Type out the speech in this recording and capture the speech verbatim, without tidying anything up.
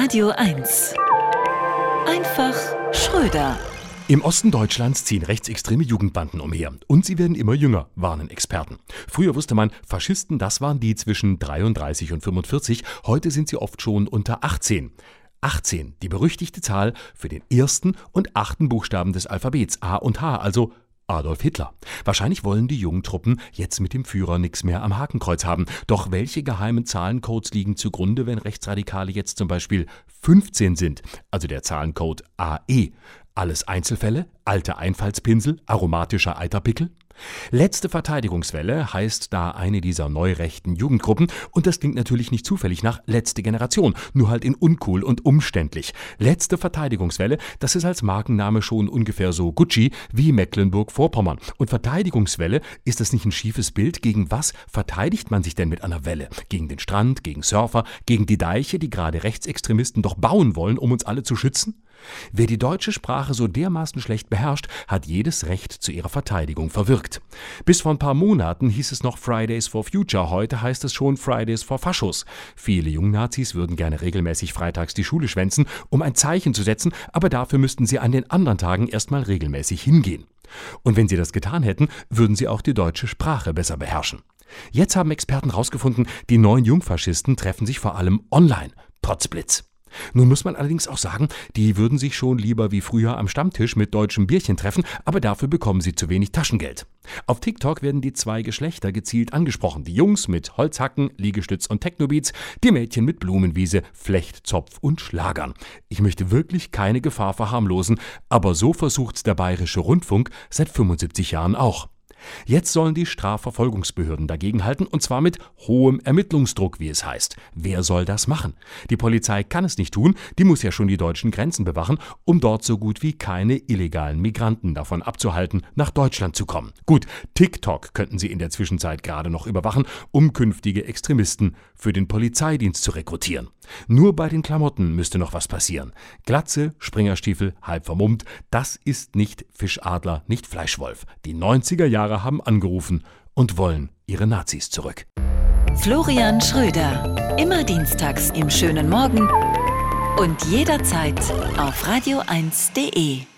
Radio eins. Einfach Schröder. Im Osten Deutschlands ziehen rechtsextreme Jugendbanden umher. Und sie werden immer jünger, warnen Experten. Früher wusste man, Faschisten, das waren die zwischen dreiunddreißig und fünfundvierzig. Heute sind sie oft schon unter achtzehn. achtzehn, die berüchtigte Zahl für den ersten und achten Buchstaben des Alphabets, A und H, also Adolf Hitler. Wahrscheinlich wollen die jungen Truppen jetzt mit dem Führer nichts mehr am Hakenkreuz haben. Doch welche geheimen Zahlencodes liegen zugrunde, wenn Rechtsradikale jetzt zum Beispiel fünfzehn sind? Also der Zahlencode A E. Alles Einzelfälle? Alte Einfallspinsel? Aromatischer Eiterpickel? Letzte Verteidigungswelle heißt da eine dieser neurechten Jugendgruppen und das klingt natürlich nicht zufällig nach letzte Generation, nur halt in uncool und umständlich. Letzte Verteidigungswelle, das ist als Markenname schon ungefähr so Gucci wie Mecklenburg-Vorpommern. Und Verteidigungswelle, ist das nicht ein schiefes Bild? Gegen was verteidigt man sich denn mit einer Welle? Gegen den Strand, gegen Surfer, gegen die Deiche, die gerade Rechtsextremisten doch bauen wollen, um uns alle zu schützen? Wer die deutsche Sprache so dermaßen schlecht beherrscht, hat jedes Recht zu ihrer Verteidigung verwirkt. Bis vor ein paar Monaten hieß es noch Fridays for Future, heute heißt es schon Fridays for Faschos. Viele Jungnazis würden gerne regelmäßig freitags die Schule schwänzen, um ein Zeichen zu setzen, aber dafür müssten sie an den anderen Tagen erstmal regelmäßig hingehen. Und wenn sie das getan hätten, würden sie auch die deutsche Sprache besser beherrschen. Jetzt haben Experten herausgefunden, die neuen Jungfaschisten treffen sich vor allem online. Potzblitz. Nun muss man allerdings auch sagen, die würden sich schon lieber wie früher am Stammtisch mit deutschem Bierchen treffen, aber dafür bekommen sie zu wenig Taschengeld. Auf TikTok werden die zwei Geschlechter gezielt angesprochen. Die Jungs mit Holzhacken, Liegestütz und Technobeats, die Mädchen mit Blumenwiese, Flecht, Zopf und Schlagern. Ich möchte wirklich keine Gefahr verharmlosen, aber so versucht's der Bayerische Rundfunk seit fünfundsiebzig Jahren auch. Jetzt sollen die Strafverfolgungsbehörden dagegenhalten, und zwar mit hohem Ermittlungsdruck, wie es heißt. Wer soll das machen? Die Polizei kann es nicht tun, die muss ja schon die deutschen Grenzen bewachen, um dort so gut wie keine illegalen Migranten davon abzuhalten, nach Deutschland zu kommen. Gut, TikTok könnten sie in der Zwischenzeit gerade noch überwachen, um künftige Extremisten für den Polizeidienst zu rekrutieren. Nur bei den Klamotten müsste noch was passieren. Glatze, Springerstiefel, halb vermummt, das ist nicht Fischadler, nicht Fleischwolf. Die neunziger Jahre haben angerufen und wollen ihre Nazis zurück. Florian Schröder. Immer dienstags im schönen Morgen und jederzeit auf radio eins punkt de.